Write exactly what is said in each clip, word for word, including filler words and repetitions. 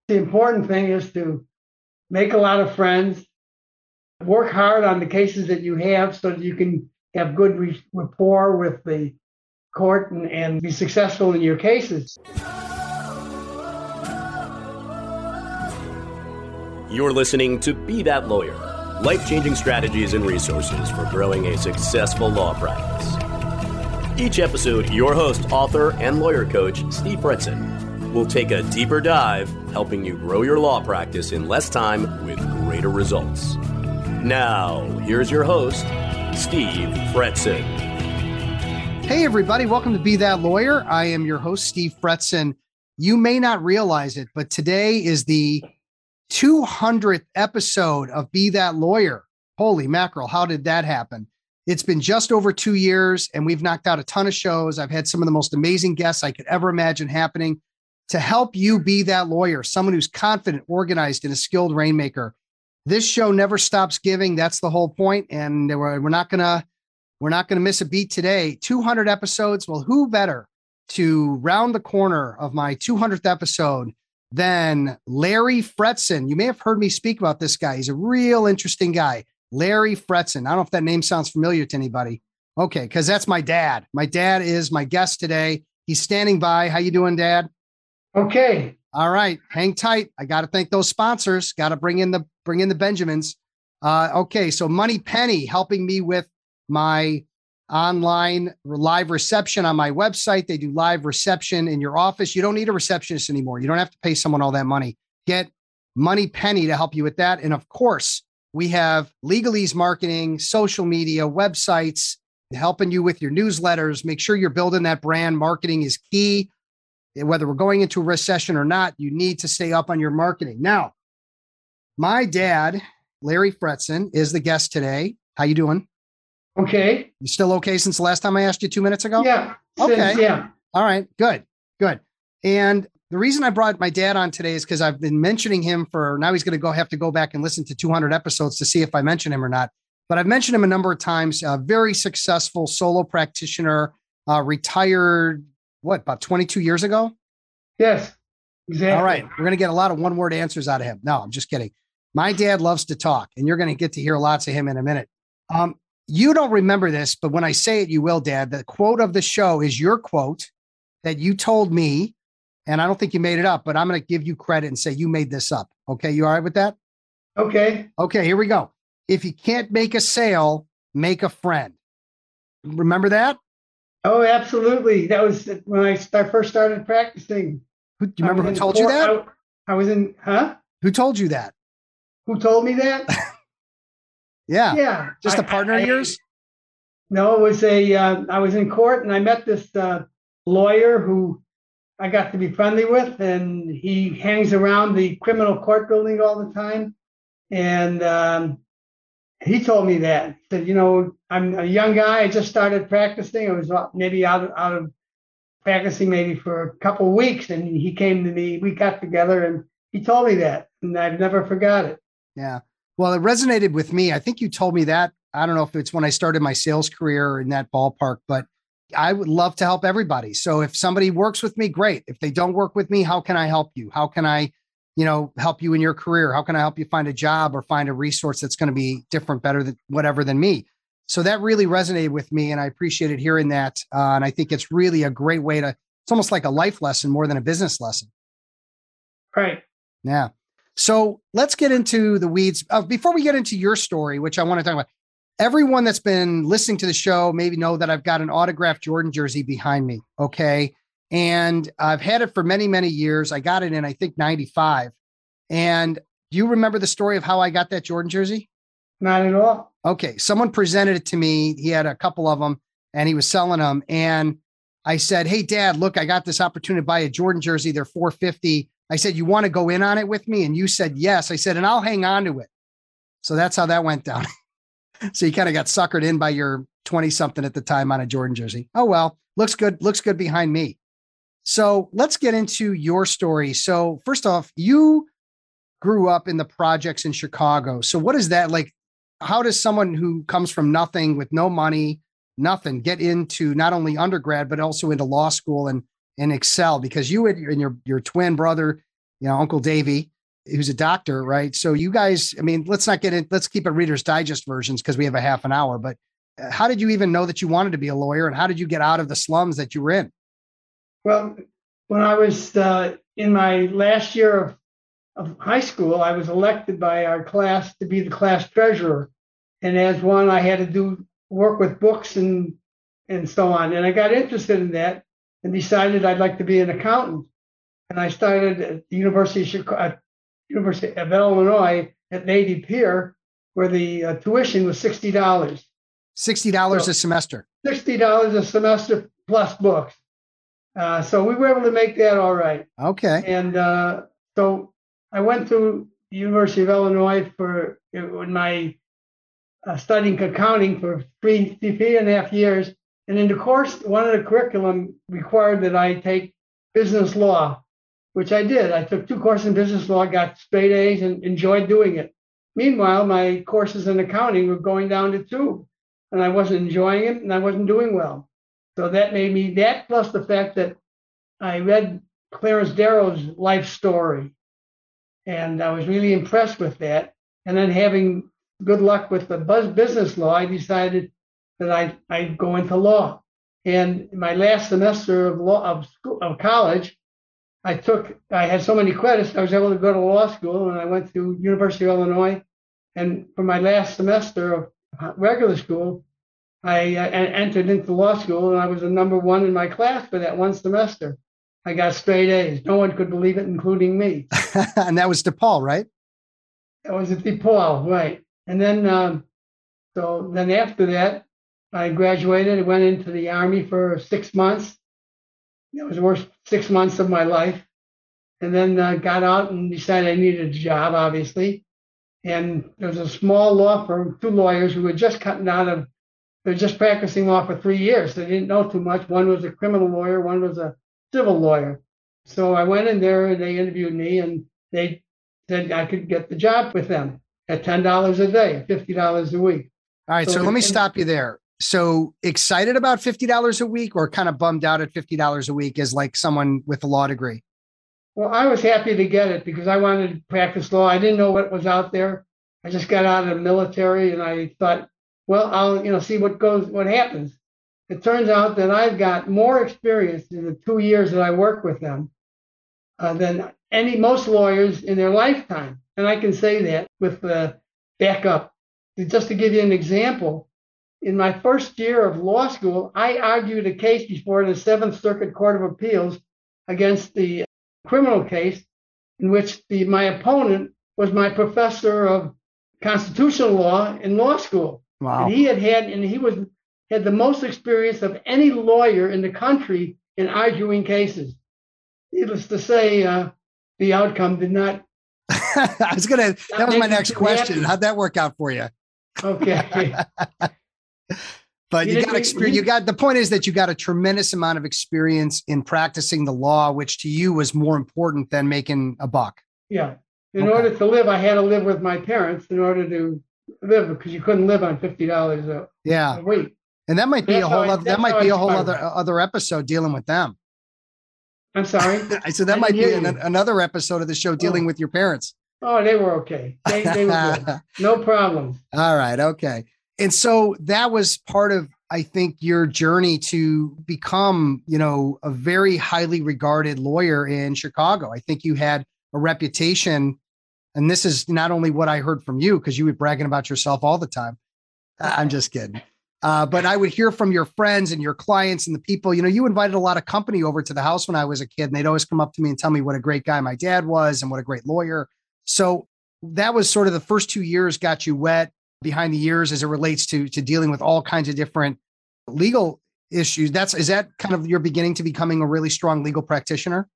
The important thing is to make a lot of friends, work hard on the cases that you have so that you can have good re- rapport with the court and, and be successful in your cases. You're listening to Be That Lawyer, life-changing strategies and resources for growing a successful law practice. Each episode, your host, author, and lawyer coach, Steve Fretzin, will take a deeper dive, helping you grow your law practice in less time with greater results. Now, here's your host, Steve Fretzin. Hey, everybody. Welcome to Be That Lawyer. I am your host, Steve Fretzin. You may not realize it, but today is the two hundredth episode of Be That Lawyer. Holy mackerel. How did that happen? It's been just over two years and we've knocked out a ton of shows. I've had some of the most amazing guests I could ever imagine happening to help you be that lawyer, someone who's confident, organized, and a skilled rainmaker. This show never stops giving. That's the whole point. And we're, we're not going to, we're not going to miss a beat today. two hundred episodes. Well, who better to round the corner of my two hundredth episode than Larry Fretzin? You may have heard me speak about this guy. He's a real interesting guy. Larry Fretzin. I don't know if that name sounds familiar to anybody. Okay, because that's my dad. My dad is my guest today. He's standing by. How you doing, Dad? Okay. All right. Hang tight. I got to thank those sponsors. Got to bring in the bring in the Benjamins. Uh, okay, so Money Penny helping me with my online live reception on my website. They do live reception in your office. You don't need a receptionist anymore. You don't have to pay someone all that money. Get Money Penny to help you with that. And of course, we have Legalese Marketing, social media, websites, helping you with your newsletters. Make sure you're building that brand. Marketing is key. Whether we're going into a recession or not, you need to stay up on your marketing. Now, my dad, Larry Fretzin, is the guest today. How you doing? Okay. You still okay since the last time I asked you two minutes ago? Yeah. Okay. Since, yeah. All right. Good. Good. And the reason I brought my dad on today is because I've been mentioning him for now. He's going to go have to go back and listen to two hundred episodes to see if I mention him or not. But I've mentioned him a number of times. A very successful solo practitioner, uh, retired, what, about twenty-two years ago? Yes. Exactly. All right. We're going to get a lot of one word answers out of him. No, I'm just kidding. My dad loves to talk, and you're going to get to hear lots of him in a minute. Um, You don't remember this, but when I say it, you will, Dad. The quote of the show is your quote that you told me, and I don't think you made it up, but I'm going to give you credit and say you made this up. Okay, you all right with that? Okay. Okay, here we go. If you can't make a sale, make a friend. Remember that? Oh, absolutely. That was when I start, first started practicing. Who, do you remember who told court, you that? I, I was in, huh? Who told you that? Who told me that? Yeah. Yeah. Just a I- partner I- of yours? No, it was a, uh, I was in court and I met this uh, lawyer who I got to be friendly with, and he hangs around the criminal court building all the time. And um, he told me that. He said, you know, I'm a young guy. I just started practicing. I was maybe out of, out of practicing maybe for a couple of weeks. And he came to me, we got together and he told me that. And I've never forgot it. Yeah. Well, it resonated with me. I think you told me that. I don't know if it's when I started my sales career or in that ballpark, but I would love to help everybody. So if somebody works with me, great. If they don't work with me, how can I help you? How can I, you know, help you in your career? How can I help you find a job or find a resource that's going to be different, better than whatever than me? So that really resonated with me. And I appreciated hearing that. Uh, and I think it's really a great way to, it's almost like a life lesson more than a business lesson. Right. Yeah. So let's get into the weeds. Uh, before we get into your story, which I want to talk about, everyone that's been listening to the show maybe know that I've got an autographed Jordan jersey behind me. Okay. And I've had it for many, many years. I got it in, I think, ninety-five. And do you remember the story of how I got that Jordan jersey? Not at all. Okay. Someone presented it to me. He had a couple of them and he was selling them. And I said, hey, Dad, look, I got this opportunity to buy a Jordan jersey. They're four fifty. I said, you want to go in on it with me? And you said, yes. I said, and I'll hang on to it. So that's how that went down. So you kind of got suckered in by your twenty something at the time on a Jordan jersey. Oh, well, looks good. Looks good behind me. So let's get into your story. So first off, you grew up in the projects in Chicago. So what is that like? How does someone who comes from nothing with no money, nothing, get into not only undergrad, but also into law school and, and excel? Because you and your, your twin brother, you know, Uncle Davey, who's a doctor, right? So you guys, I mean, let's not get in, let's keep it Reader's Digest versions because we have a half an hour, but uh, how did you even know that you wanted to be a lawyer, and how did you get out of the slums that you were in? Well, when I was uh, in my last year of, of high school, I was elected by our class to be the class treasurer. And as one, I had to do work with books and and so on. And I got interested in that and decided I'd like to be an accountant. And I started at the University of Chicago, University of Illinois at Navy Pier, where the uh, tuition was sixty dollars. sixty dollars so, a semester. sixty dollars a semester plus books. Uh, so we were able to make that all right. Okay. And uh, so I went to the University of Illinois for in my uh, studying accounting for three, three and a half years. And in the course, one of the curriculum required that I take business law, which I did. I took two courses in business law, got straight A's, and enjoyed doing it. Meanwhile, my courses in accounting were going down the tube, and I wasn't enjoying it, and I wasn't doing well. So that made me, that plus the fact that I read Clarence Darrow's life story, and I was really impressed with that. And then having good luck with the buzz business law, I decided that I, I'd go into law. And my last semester of law of school of college, I took, I had so many credits, I was able to go to law school, and I went to University of Illinois. And for my last semester of regular school, I uh, entered into law school, and I was a number one in my class for that one semester. I got straight A's. No one could believe it, including me. And that was DePaul, right? That was at DePaul, right. And then, um, so then after that, I graduated. I went into the Army for six months. It was the worst six months of my life. And then uh, got out and decided I needed a job, obviously. And there was a small law firm, two lawyers who were just cutting out of, they were just practicing law for three years. They didn't know too much. One was a criminal lawyer, one was a civil lawyer. So I went in there and they interviewed me, and they said I could get the job with them at ten dollars a day, fifty dollars a week. All right. So, so let me stop you there. So excited about fifty dollars a week, or kind of bummed out at fifty dollars a week as like someone with a law degree? Well, I was happy to get it because I wanted to practice law. I didn't know what was out there. I just got out of the military, and I thought, well, I'll, you know, see what goes, what happens. It turns out that I've got more experience in the two years that I worked with them uh, than any, most lawyers in their lifetime. And I can say that with the backup. Just to give you an example, in my first year of law school, I argued a case before the Seventh Circuit Court of Appeals against the criminal case in which the, my opponent was my professor of constitutional law in law school. Wow. And he had had, and he was had the most experience of any lawyer in the country in arguing cases. Needless to say, uh, the outcome did not. I was going to, that was my next question. How'd that work out for you? Okay. But you got experience. You got, the point is that you got a tremendous amount of experience in practicing the law, which to you was more important than making a buck. Yeah. In Okay. order to live, I had to live with my parents in order to live, because you couldn't live on fifty dollars a, Yeah. a week. And that might be That's a whole how I- other, that that's might how be I a whole started. other, other episode dealing with them. I'm sorry. I said that I might be didn't hear an, you. another episode of the show dealing Oh. with your parents. Oh, they were okay. They, they were good. No problem. All right. Okay. And so that was part of, I think, your journey to become, you know, a very highly regarded lawyer in Chicago. I think you had a reputation, and this is not only what I heard from you, because you were bragging about yourself all the time. I'm just kidding. Uh, but I would hear from your friends and your clients and the people, you know, you invited a lot of company over to the house when I was a kid, and they'd always come up to me and tell me what a great guy my dad was and what a great lawyer. So that was sort of the first two years got you wet behind the ears as it relates to, to dealing with all kinds of different legal issues. That's, is that kind of your beginning to becoming a really strong legal practitioner?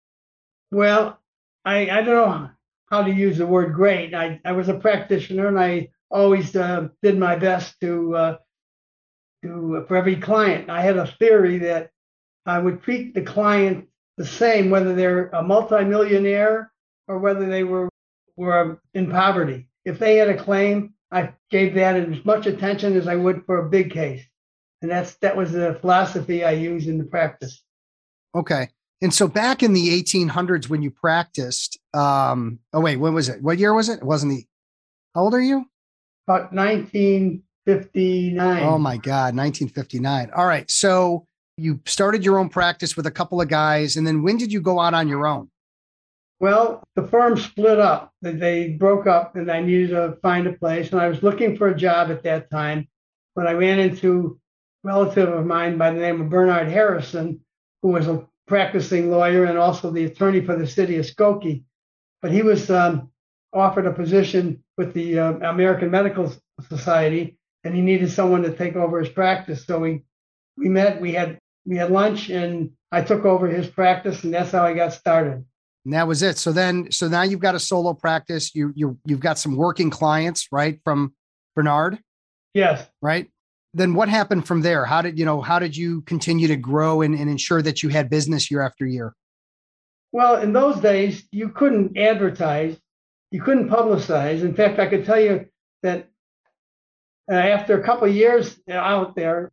Well, I, I don't know how to use the word great. I, I was a practitioner, and I always uh, did my best to, uh, to, for every client. I had a theory that I would treat the client the same, whether they're a multimillionaire or whether they were, were in poverty. If they had a claim, I gave that as much attention as I would for a big case. And that's, that was the philosophy I used in the practice. Okay. And so back in the eighteen hundreds when you practiced, um, oh wait, when was it? What year was it? It wasn't the, how old are you? About nineteen fifty-nine. Oh my God, nineteen fifty-nine. All right. So you started your own practice with a couple of guys. And then when did you go out on your own? Well, the firm split up. They broke up and I needed to find a place. And I was looking for a job at that time when I ran into a relative of mine by the name of Bernard Harrison, who was a practicing lawyer and also the attorney for the city of Skokie. But he was um, offered a position with the uh, American Medical Society, and he needed someone to take over his practice. So we we met, we had we had lunch, and I took over his practice, and that's how I got started. And that was it. So then, so now you've got a solo practice. You you you've got some working clients, right, from Bernard? Yes. Right. Then what happened from there? How did you know? How did you continue to grow and, and ensure that you had business year after year? Well, in those days, you couldn't advertise, you couldn't publicize. In fact, I could tell you that uh, after a couple of years out there,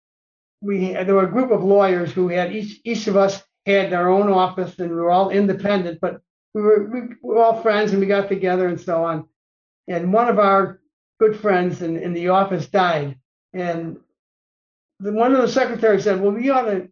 we there were a group of lawyers who had each each of us had their own office, and we were all independent, but we were we were all friends, and we got together and so on. And one of our good friends in, in the office died, and the, one of the secretaries said, "Well, we ought to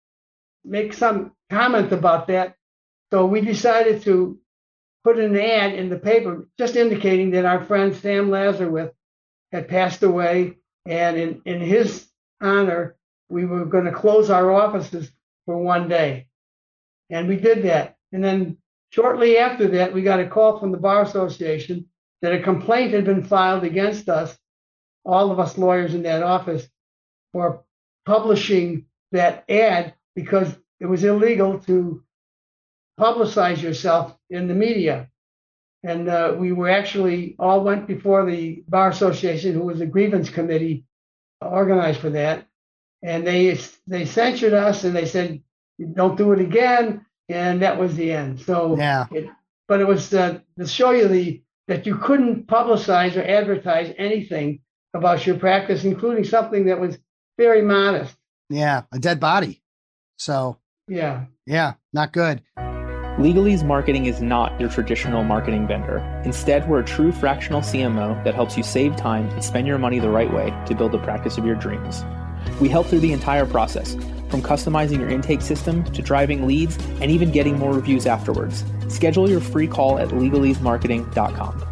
make some comment about that." So we decided to put an ad in the paper, just indicating that our friend Sam Lazarwith had passed away, and in, in his honor, we were going to close our offices for one day. And we did that. And then shortly after that, we got a call from the Bar Association that a complaint had been filed against us, all of us lawyers in that office, for publishing that ad because it was illegal to publicize yourself in the media. And uh, we were actually all went before the Bar Association, who was a grievance committee organized for that. And they they censured us and they said, don't do it again. And that was the end. So, yeah. It, but it was uh, to show you the that you couldn't publicize or advertise anything about your practice, including something that was very modest. Yeah, a dead body. So, yeah. Yeah, not good. Legalese Marketing is not your traditional marketing vendor. Instead, we're a true fractional C M O that helps you save time and spend your money the right way to build the practice of your dreams. We help through the entire process, from customizing your intake system to driving leads and even getting more reviews afterwards. Schedule your free call at legalese marketing dot com.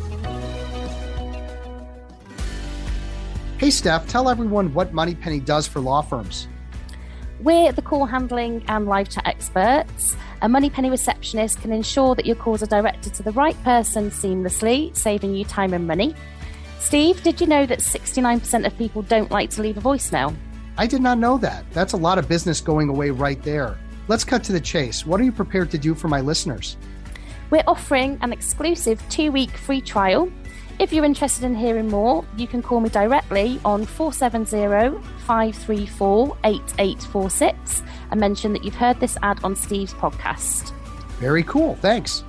Hey, Steph, tell everyone what Moneypenny does for law firms. We're the call handling and live chat experts. A Moneypenny receptionist can ensure that your calls are directed to the right person seamlessly, saving you time and money. Steve, did you know that sixty-nine percent of people don't like to leave a voicemail? I did not know that. That's a lot of business going away right there. Let's cut to the chase. What are you prepared to do for my listeners? We're offering an exclusive two-week free trial. If you're interested in hearing more, you can call me directly on four seven zero, five three four, eight eight four six and mention that you've heard this ad on Steve's podcast. Very cool. Thanks.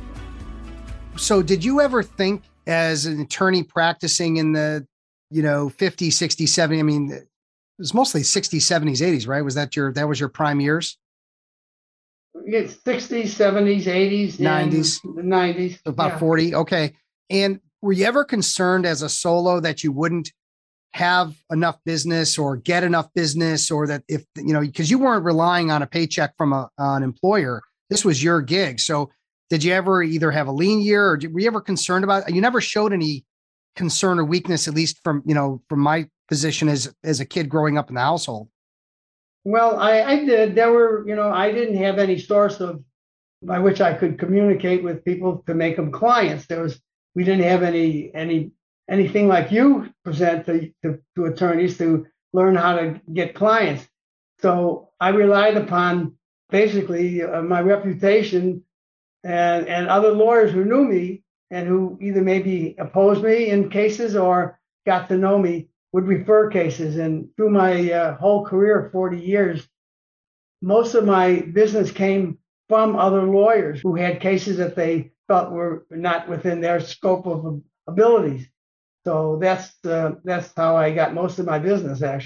So did you ever think as an attorney practicing in the, you know, fifties, sixties, seventies, I mean, it was mostly sixties, seventies, eighties, right? Was that your, that was your prime years? Yeah, sixties, seventies, eighties, nineties, nineties. About yeah. forty. Okay. And were you ever concerned as a solo that you wouldn't have enough business or get enough business, or that if, you know, because you weren't relying on a paycheck from a, an employer, this was your gig. So did you ever either have a lean year, or were you ever concerned about it? You never showed any concern or weakness, at least from, you know, from my position as, as a kid growing up in the household. Well, I, I did. There were, you know, I didn't have any source of by which I could communicate with people to make them clients. There was, we didn't have any, any, anything like you present to, to, to attorneys to learn how to get clients. So I relied upon basically uh, my reputation and, and other lawyers who knew me and who either maybe opposed me in cases or got to know me would refer cases. And through my uh, whole career, forty years, most of my business came from other lawyers who had cases that they thought were not within their scope of abilities. So that's uh, that's how I got most of my business, actually.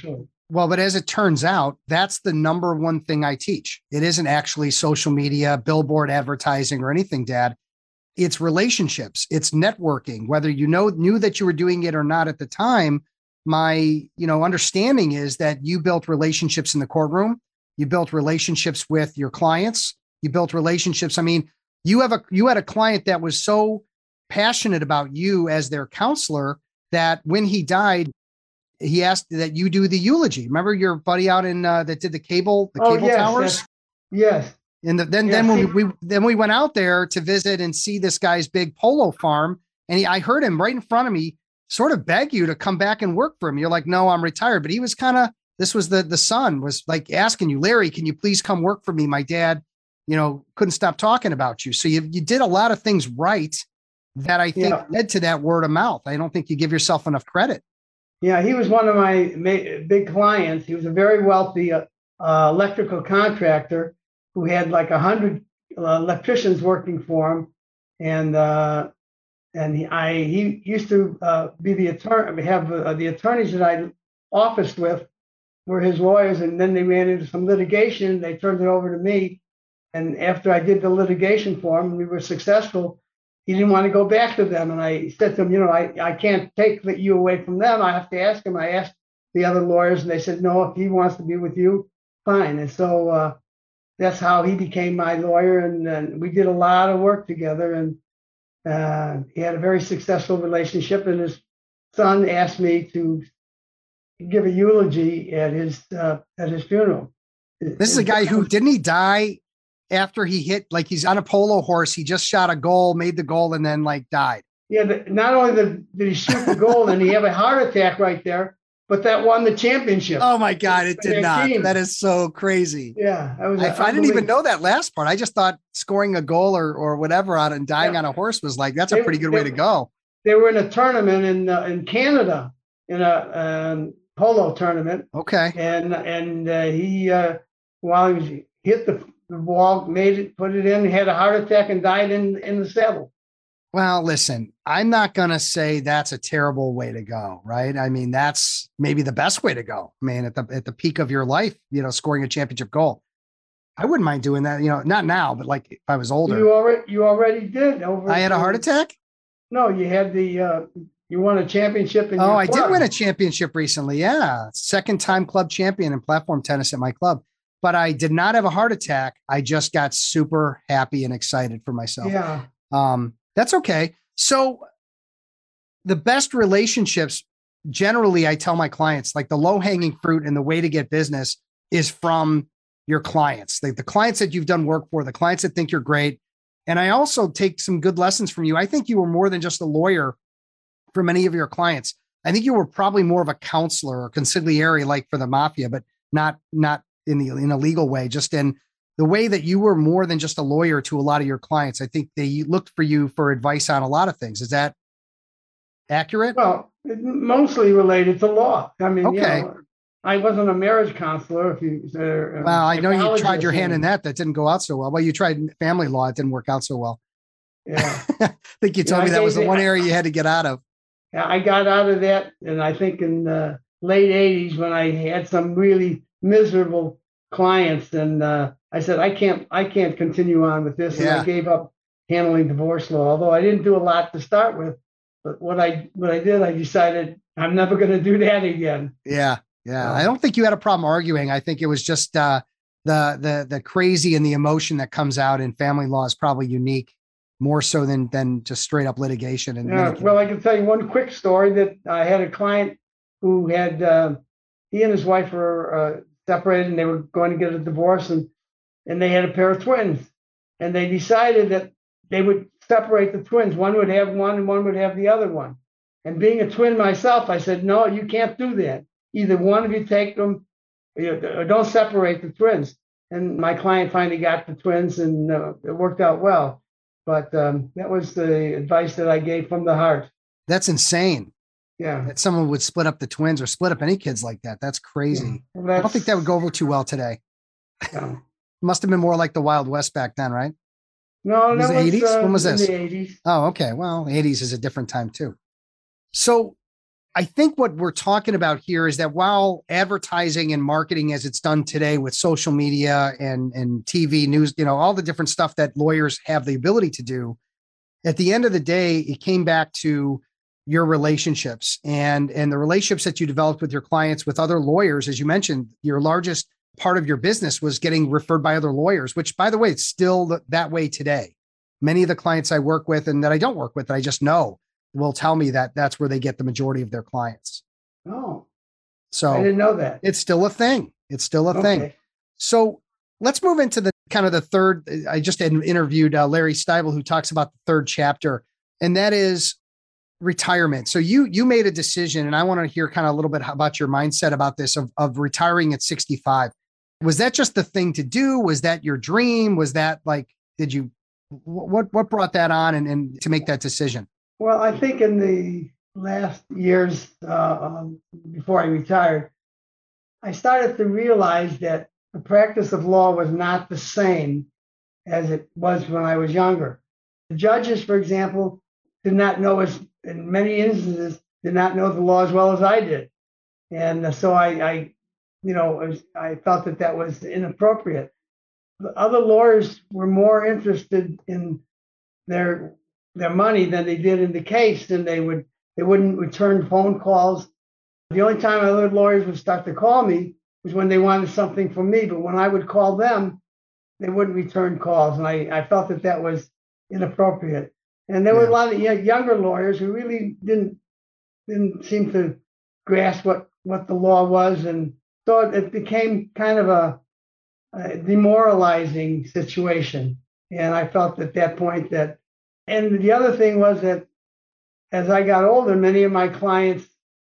Well, but as it turns out, that's the number one thing I teach. It isn't actually social media, billboard advertising or anything, Dad. It's relationships. It's networking. Whether you know knew that you were doing it or not at the time, my you know understanding is that you built relationships in the courtroom. You built relationships with your clients. You built relationships. I mean, you have a you had a client that was so passionate about you as their counselor that when he died, he asked that you do the eulogy. Remember your buddy out in uh, that did the cable, the Oh, cable yes, towers? yes. Yes. And the, then, Yeah, then when see- we, we then we went out there to visit and see this guy's big polo farm, and he, I heard him right in front of me, sort of beg you to come back and work for him. You're like, no, I'm retired. But he was kind of, this was the the son was like asking you, Larry, can you please come work for me? My dad, you know, couldn't stop talking about you. So you you did a lot of things right that I think Yeah. led to that word of mouth. I don't think you give yourself enough credit. Yeah, he was one of my ma- big clients. He was a very wealthy uh, uh, electrical contractor who had like a hundred uh, electricians working for him, and uh, and he, I he used to uh, be the attorney. Have uh, the attorneys that I officed with were his lawyers, and then they ran into some litigation. They turned it over to me, and after I did the litigation for him, we were successful. He didn't want to go back to them. And I said to him, you know, I, I can't take you away from them. I have to ask him. I asked the other lawyers, and they said, no, if he wants to be with you, fine. And so uh, that's how he became my lawyer. And, and we did a lot of work together. And uh, he had a very successful relationship. And his son asked me to give a eulogy at his uh, at his funeral. This is a guy who didn't he die after he hit, like he's on a polo horse. He just shot a goal, made the goal, and then like died. Yeah, the, not only did, did he shoot the goal and he have a heart attack right there, but that won the championship. Oh my God, it For did their not. team. That is so crazy. Yeah, that was. I, I didn't even know that last part. I just thought scoring a goal or or whatever on and dying Yeah. on a horse was like, that's a They- pretty good they- way to go. They were in a tournament in uh, in Canada, in a um, polo tournament, Okay. and and uh, he uh, while he was hit the, the ball, made it, put it in, he had a heart attack and died in in the saddle. Well, listen, I'm not going to say that's a terrible way to go, right? I mean, that's maybe the best way to go. I mean, at the at the peak of your life, you know, scoring a championship goal. I wouldn't mind doing that, you know, not now, but like if I was older. You already you already did over. I had a heart attack? No, you had the uh, you won a championship. In Oh, your I did club. win a championship recently. Yeah. Second time club champion in platform tennis at my club. But I did not have a heart attack. I just got super happy and excited for myself. Yeah. Um, that's okay. So the best relationships, generally, I tell my clients, like the low hanging fruit and the way to get business is from your clients, like the clients that you've done work for, the clients that think you're great. And I also take some good lessons from you. I think you were more than just a lawyer for many of your clients. I think you were probably more of a counselor or consigliere, like for the mafia, but not, not in the, in a legal way, just in the way that you were more than just a lawyer to a lot of your clients. I think they looked for you for advice on a lot of things. Is that accurate? Well, it mostly related to law. I mean, you Okay. know, I wasn't a marriage counselor. If you, uh, Well, I know you tried your psychologist, hand in and- that. That didn't go out so well. Well, you tried family law. It didn't work out so well. Yeah, I think you told Yeah, me I that was gave the the- one area you had to get out of. I got out of that, and I think in the late eighties when I had some really miserable clients, and uh, I said I can't, I can't continue on with this, and Yeah. I gave up handling divorce law. Although I didn't do a lot to start with, but what I what I did, I decided I'm never going to do that again. Yeah. Yeah. Yeah. I don't think you had a problem arguing. I think it was just uh, the, the, the crazy and the emotion that comes out in family law is probably unique more so than, than just straight up litigation. And Yeah, well, I can tell you one quick story that I had a client who had, uh, he and his wife were uh, separated and they were going to get a divorce, and, and they had a pair of twins. And they decided that they would separate the twins. One would have one and one would have the other one. And being a twin myself, I said, no, you can't do that. Either one of you take them, you know, or don't separate the twins. And my client finally got the twins, and uh, it worked out well. But um, that was the advice that I gave from the heart. that's insane Yeah. that someone would split up the twins or split up any kids like that. That's crazy. Well, I don't think that would go over too well today. No, Must have been more like the Wild West back then, right? no, Was that it was eighties? uh, When was in this? the eighties. Oh, okay. Well, eighties is a different time too. So I think what we're talking about here is that while advertising and marketing as it's done today with social media and, and T V news, you know, all the different stuff that lawyers have the ability to do, at the end of the day, it came back to your relationships and, and the relationships that you developed with your clients, with other lawyers. As you mentioned, your largest part of your business was getting referred by other lawyers, which, by the way, it's still that way today. Many of the clients I work with and that I don't work with, that I just know, will tell me that that's where they get the majority of their clients. Oh, so I didn't know that. It's still a thing. It's still a Okay. thing. So let's move into the kind of the third. I just had interviewed uh, Larry Steibel, who talks about the third chapter, and that is retirement. So you you made a decision, and I want to hear kind of a little bit about your mindset about this of, of retiring at sixty-five. Was that just the thing to do? Was that your dream? Was that like, did you, what what brought that on and, and to make that decision? Well, I think in the last years uh, um, before I retired, I started to realize that the practice of law was not the same as it was when I was younger. The judges, for example, did not know as, in many instances, did not know the law as well as I did. And so I, I you know, was, I felt that that was inappropriate. The other lawyers were more interested in their their money than they did in the case, and they would they wouldn't return phone calls. The only time other lawyers would start to call me was when they wanted something from me, but when I would call them, they wouldn't return calls, and I, I felt that that was inappropriate. And there yeah. were a lot of younger lawyers who really didn't didn't seem to grasp what, what the law was, and so it became kind of a, a demoralizing situation. And I felt at that point that, and the other thing was that as I got older, many of my clients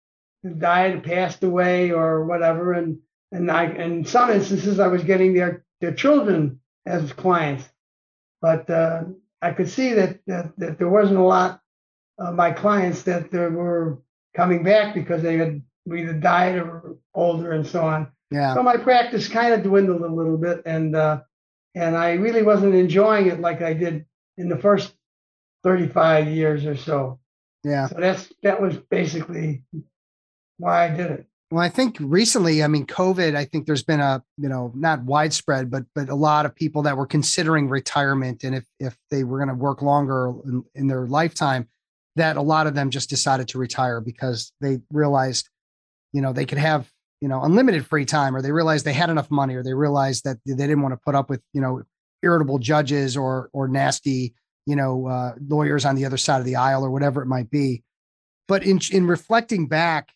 died, passed away, or whatever, and and I, in some instances, I was getting their their children as clients, but uh, I could see that, that that there wasn't a lot of my clients that there were coming back because they had either died or older and so on. Yeah. So my practice kind of dwindled a little bit, and uh, and I really wasn't enjoying it like I did in the first thirty-five years or so. Yeah. So that's that was basically why I did it. Well, I think recently, I mean, COVID, I think there's been a, you know, not widespread, but but a lot of people that were considering retirement. And if if they were going to work longer in, in their lifetime, that a lot of them just decided to retire because they realized, you know, they could have, you know, unlimited free time, or they realized they had enough money, or they realized that they didn't want to put up with, you know, irritable judges or or nasty, you know, uh, lawyers on the other side of the aisle or whatever it might be. But in in reflecting back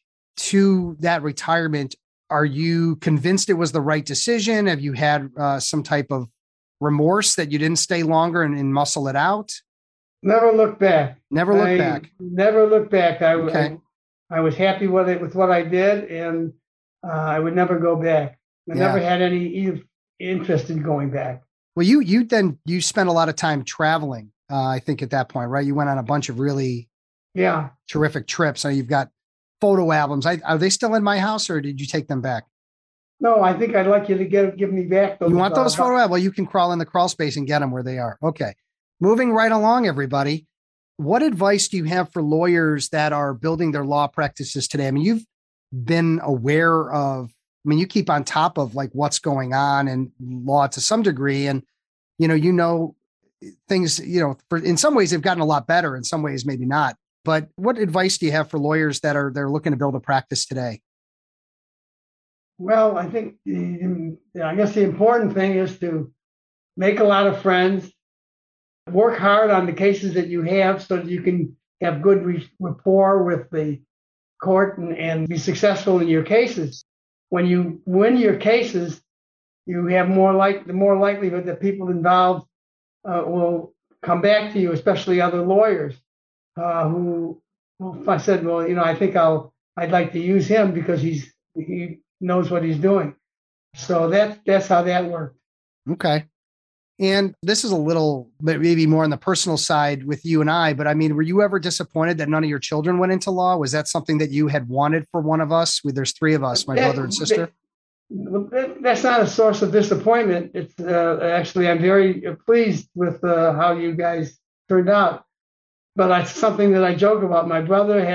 to that retirement, are you convinced it was the right decision? Have you had uh, some type of remorse that you didn't stay longer and, and muscle it out? Never look back. Never look I back. Never look back. I, okay. I I was happy with it with what I did, and uh, I would never go back. I Yeah. never had any interest in going back. Well, you you then you spent a lot of time traveling. Uh, I think at that point, right? You went on a bunch of really yeah terrific trips. So you've got photo albums. I, are they still in my house, or did you take them back? No, I think I'd like you to give give me back those. You want those uh, photo albums? Well, you can crawl in the crawl space and get them where they are. Okay. Moving right along, everybody. What advice do you have for lawyers that are building their law practices today? I mean, you've been aware of, I mean, you keep on top of like what's going on in law to some degree. And, you know, you know, things, you know, for, in some ways they've gotten a lot better. In some ways, maybe not. But what advice do you have for lawyers that are, they're looking to build a practice today? Well, I think the, I guess the important thing is to make a lot of friends, work hard on the cases that you have so that you can have good re- rapport with the court and, and be successful in your cases. When you win your cases, you have more like the more likelihood that people involved uh, will come back to you, especially other lawyers uh, who, well, if I said, well, you know, I think I'll I'd like to use him because he's he knows what he's doing. So that's that's how that worked. Okay. And this is a little bit maybe more on the personal side with you and I, but I mean, were you ever disappointed that none of your children went into law? Was that something that you had wanted for one of us? There's three of us, my that, brother and sister. That, that's not a source of disappointment. It's uh, actually, I'm very pleased with uh, how you guys turned out. But that's something that I joke about. My brother had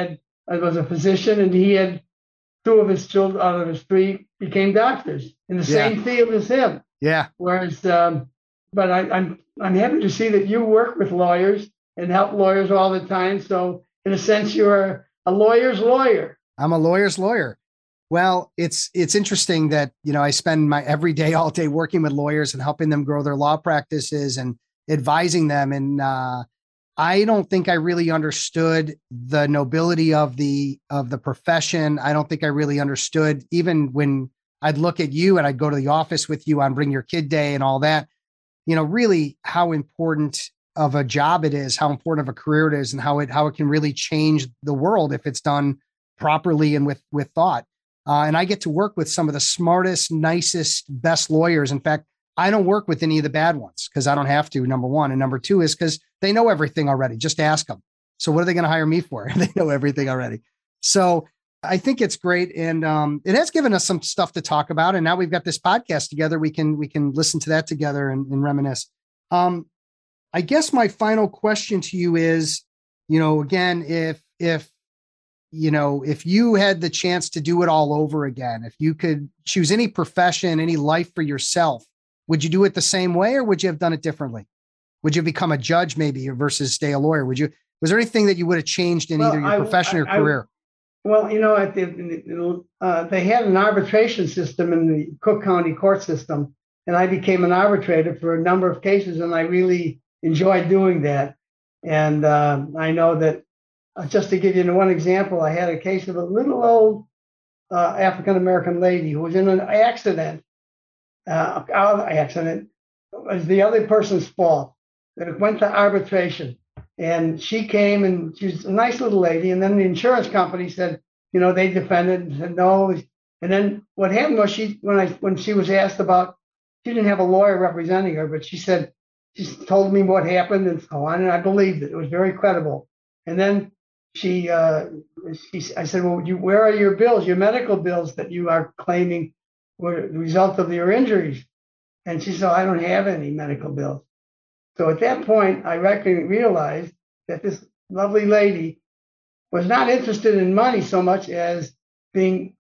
was a physician, and he had two of his children out of his three became doctors in the Yeah. same field as him. Yeah. Whereas, um, but I, I'm I'm happy to see that you work with lawyers and help lawyers all the time. So in a sense, you're a lawyer's lawyer. I'm a lawyer's lawyer. Well, it's it's interesting that, you know, I spend my every day, all day working with lawyers and helping them grow their law practices and advising them. And uh, I don't think I really understood the nobility of the of the profession. I don't think I really understood, even when I'd look at you and I'd go to the office with you on Bring Your Kid Day and all that, you know, really how important of a job it is, how important of a career it is, and how it how it can really change the world if it's done properly and with with thought. Uh, and I get to work with some of the smartest, nicest, best lawyers. In fact, I don't work with any of the bad ones because I don't have to, number one. And number two is because they know everything already. Just ask them. So what are they going to hire me for? They know everything already. So I think it's great. And um, it has given us some stuff to talk about. And now we've got this podcast together. We can we can listen to that together and, and reminisce. Um, I guess my final question to you is, you know, again, if if you know, if you had the chance to do it all over again, if you could choose any profession, any life for yourself, would you do it the same way, or would you have done it differently? Would you become a judge maybe versus stay a lawyer? Would you, was there anything that you would have changed in Well, either your I- profession or I- I- career? Well, you know, at the, uh, they had an arbitration system in the Cook County court system, and I became an arbitrator for a number of cases, and I really enjoyed doing that. And uh, I know that, uh, just to give you one example, I had a case of a little old uh, African-American lady who was in an accident. Uh, our accident it was the other person's fault. It went to arbitration. And she came, and she's a nice little lady. And then the insurance company said, you know, they defended and said no. And then what happened was she, when I, when she was asked about, she didn't have a lawyer representing her, but she said, she told me what happened and so on. And I believed it. It was very credible. And then she, uh, she, I said, well, you, where are your bills, your medical bills that you are claiming were the result of your injuries? And she said, I don't have any medical bills. So at that point, I reckon, realized that this lovely lady was not interested in money so much as being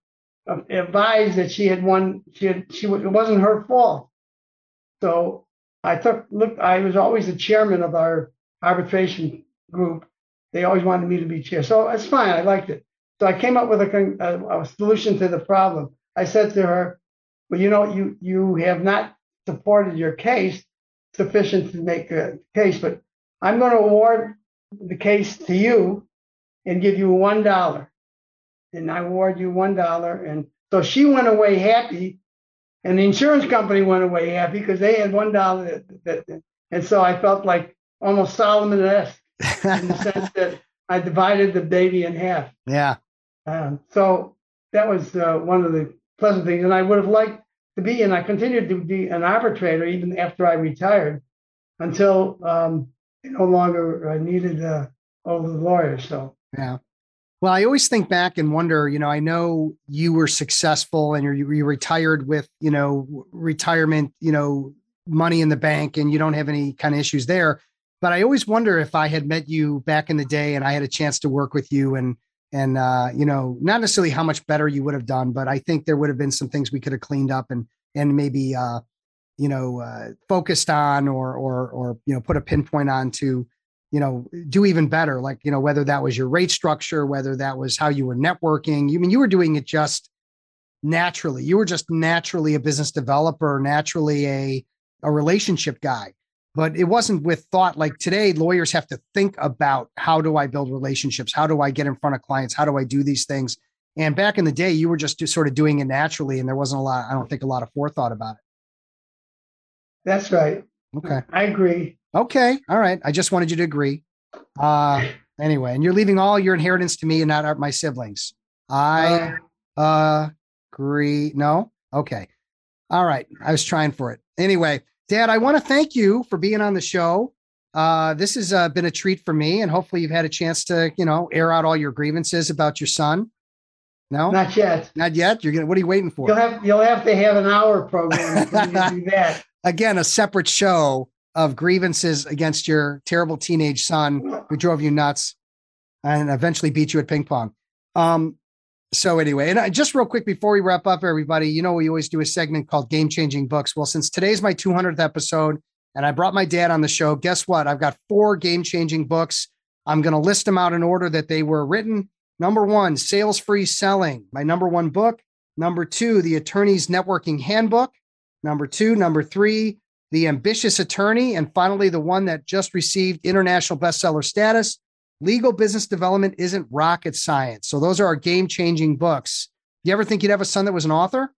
advised that she had won. She had, she it wasn't her fault. So I took look. I was always the chairman of our arbitration group. They always wanted me to be chair, so it's fine. I liked it. So I came up with a, a, a solution to the problem. I said to her, "Well, you know, you you have not supported your case sufficient to make a case, but I'm going to award the case to you and give you one dollar, and I award you one dollar." And so she went away happy, and the insurance company went away happy because they had one dollar. That, that, and so I felt like almost Solomon-esque in the sense that I divided the baby in half. Yeah. Um, so that was uh, one of the pleasant things, and I would have liked to be, and I continued to be an arbitrator even after I retired, until um, I no longer uh, needed uh, all the lawyers. So Yeah. Well, I always think back and wonder, you know, I know you were successful and you're, you retired with, you know, retirement, you know, money in the bank, and you don't have any kind of issues there. But I always wonder if I had met you back in the day and I had a chance to work with you, and, and, uh, you know, not necessarily how much better you would have done, but I think there would have been some things we could have cleaned up and, and maybe, uh, you know, uh, focused on, or, or, or, you know, put a pinpoint on to, you know, do even better. Like, you know, whether that was your rate structure, whether that was how you were networking. You I mean, you were doing it just naturally. You were just naturally a business developer, naturally a, a relationship guy, but it wasn't with thought. Like today, lawyers have to think about, how do I build relationships? How do I get in front of clients? How do I do these things? And back in the day, you were just, just sort of doing it naturally. And there wasn't a lot, I don't think a lot of forethought about it. that's right. Okay. I agree. Okay. All right. I just wanted you to agree. Uh, anyway, and you're leaving all your inheritance to me and not my siblings. I uh, agree. No. Okay. All right. I was trying for it. Anyway, Dad, I want to thank you for being on the show. Uh, this has uh, been a treat for me, and hopefully you've had a chance to, you know, air out all your grievances about your son. No, Not yet. not yet. You're gonna. What are you waiting for? You'll have you'll have to have an hour program for you to do that. Again, a separate show of grievances against your terrible teenage son who drove you nuts and eventually beat you at ping pong. Um, so anyway, and I, just real quick before we wrap up, everybody, you know, we always do a segment called Game Changing Books. Well, since today's my two hundredth episode and I brought my dad on the show, guess what? I've got four game changing books. I'm going to list them out in order that they were written. Number one, Sales Free Selling, my number one book. Number two, The Attorney's Networking Handbook. Number two, number three, The Ambitious Attorney. And finally, the one that just received international bestseller status, Legal Business Development Isn't Rocket Science. So those are our game-changing books. You ever think you'd have a son that was an author?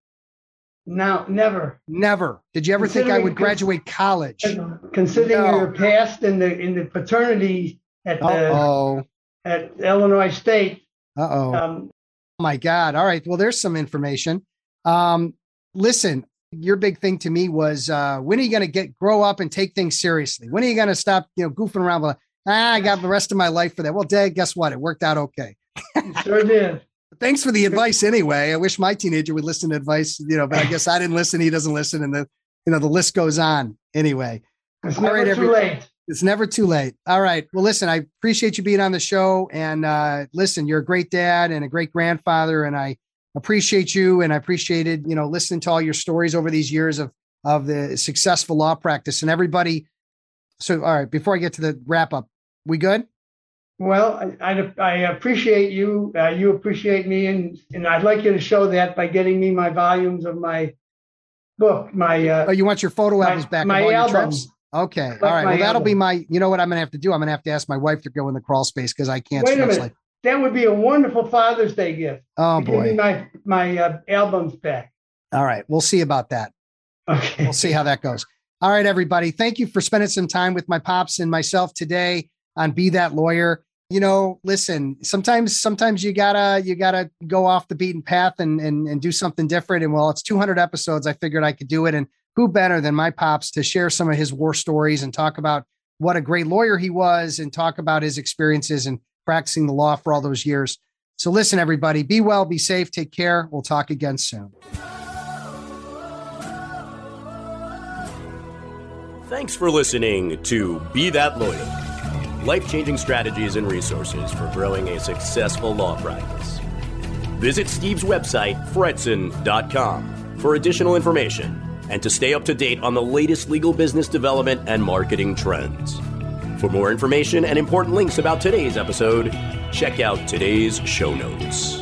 No, never. Never. Did you ever think I would graduate college? Considering No. your past in the in the fraternity at the, Uh-oh. at Illinois State. Uh-oh. Um, Oh my God. All right. Well, there's some information. Um, listen, your big thing to me was, uh, when are you going to get, grow up and take things seriously? When are you going to stop, you know, goofing around with, ah, I got the rest of my life for that. Well, Dad, guess what? It worked out okay. sure did. Thanks for the advice anyway. I wish my teenager would listen to advice, you know, but I guess I didn't listen. He doesn't listen. And the, you know, the list goes on anyway. It's All never right, too every- late. It's never too late. All right. Well, listen, I appreciate you being on the show. And uh, listen, you're a great dad and a great grandfather. And I appreciate you. And I appreciated, you know, listening to all your stories over these years of, of the successful law practice and everybody. So, all right, before I get to the wrap up, we good? Well, I, I, I appreciate you. Uh, you appreciate me. And, and I'd like you to show that by getting me my volumes of my book, my uh, Oh, you want your photo my- albums back? my of all your album. trips? Okay. Like all right. my Well, that'll be album. my, you know what I'm going to have to do? I'm going to have to ask my wife to go in the crawl space because I can't. Wait a stretch minute. like- That would be a wonderful Father's Day gift. Oh, to Give me boy. my, my uh, albums back. All right. We'll see about that. Okay. We'll see how that goes. All right, everybody. Thank you for spending some time with my pops and myself today on Be That Lawyer. You know, listen, sometimes, sometimes you gotta, you gotta go off the beaten path and, and, and do something different. And well, it's two hundred episodes. I figured I could do it. And who better than my pops to share some of his war stories and talk about what a great lawyer he was and talk about his experiences and practicing the law for all those years. So listen, everybody, be well, be safe, take care. We'll talk again soon. Thanks for listening to Be That Lawyer, life-changing strategies and resources for growing a successful law practice. Visit Steve's website, fretzen dot com, for additional information and to stay up to date on the latest legal business development and marketing trends. For more information and important links about today's episode, check out today's show notes.